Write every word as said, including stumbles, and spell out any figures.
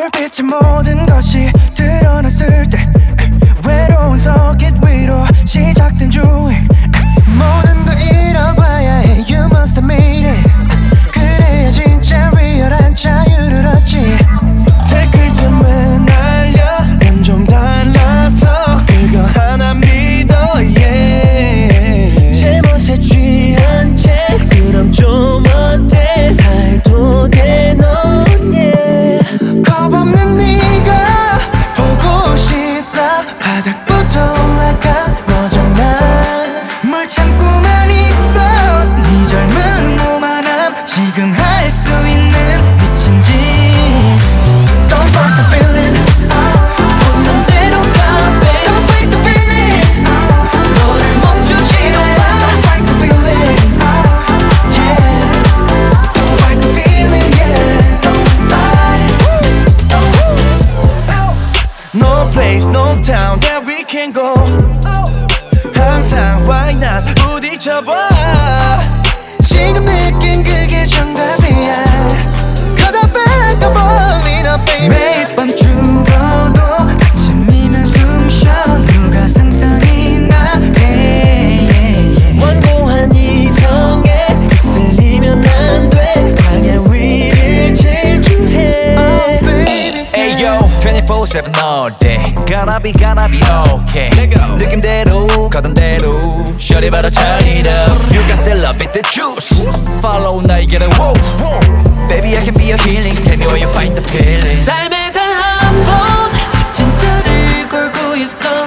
빛의 모든 것이 드러났을 때 외로운 서킷 위로 시작된 주행 모든 걸 잃어봐야 해 You must have made it 그래야 진짜 리얼한 자유를 얻지 댓글쯤은 날려 난 좀 달라서 그거 하나 믿어 yeah 제멋에 취한 채 그럼 좀 어때 다 해도 돼 넌 yeah 겁없는 네가 보고 싶다 바닥부터 올라가 너잖아 뭘 참고만 있어 네 젊은 오만함 지금 할 수 있는 미친 짓 Don't fight the feeling 보는 대로 가 babe Don't fight the feeling 너를 멈추지도 마 Don't fight the feeling yeah Don't fight the feeling yeah Don't fight No place no town that we can go 항상 why not 부딪혀봐 지금 느낀 그게 정답이야 Cause I feel like I'm falling up baby 매일 밤 죽어도 아침이면 숨쉬어 누가 상상이 나 hey, yeah, yeah. 완고한 이성에 휩쓸리면 안돼 강한 위를 질주해 oh, baby Hey yo twenty-four seven all day Gotta be gotta be okay 느낌대로 가던대로 Shorty better turn it up You got the love with the juice Follow 나의 길을 whoa, whoa. Baby I can be your healing Tell me where you find the feeling 삶에 단 한 번 진짜를 걸고 있어